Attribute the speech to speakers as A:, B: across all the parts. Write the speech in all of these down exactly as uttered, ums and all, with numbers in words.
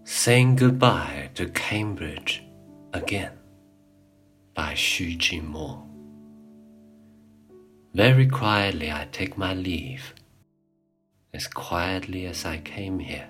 A: Saying Goodbye to Cambridge Again by Xu Jimo. Very quietly I take my leave, as quietly as I came here.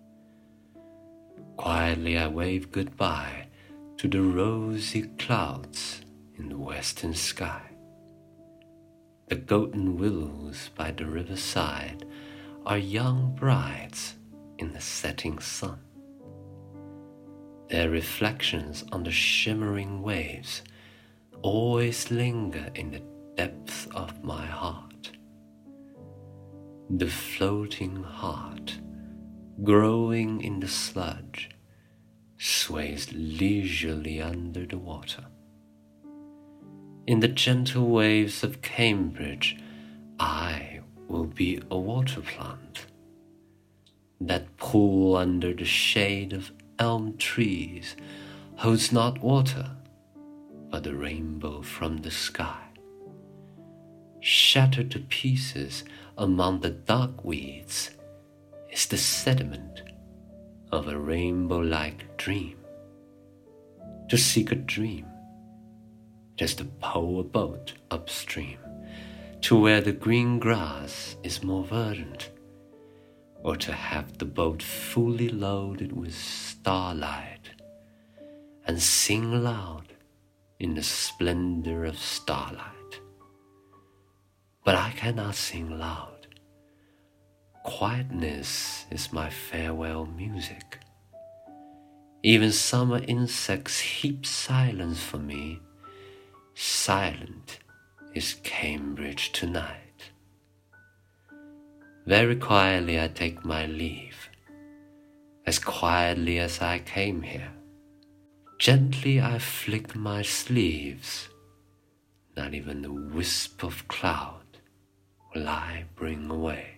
A: Quietly I wave goodbye to the rosy clouds in the western sky. The golden willows by the riverside are young brides in the setting sun. Their reflections on the shimmering waves always linger in the depths of my heart. The floating heart, growing in the sludge, sways leisurely under the water. In the gentle waves of Cambridge, I will be a water plant. That pool under the shade of elm trees holds not water, but the rainbow from the sky. Shattered to pieces among the dark weeds is the sediment of a rainbow-like dream. To seek a dream, just to pole a boat upstream to where the green grass is more verdant, or to have the boat fully loaded with starlight and sing loud in the splendor of starlight. But I cannot sing loud. Quietness is my farewell music. Even summer insects heap silence for me. Silent is Cambridge tonight. Very quietly I take my leave, as quietly as I came here. Gently I flick my sleeves. Not even a wisp of cloud will I bring away.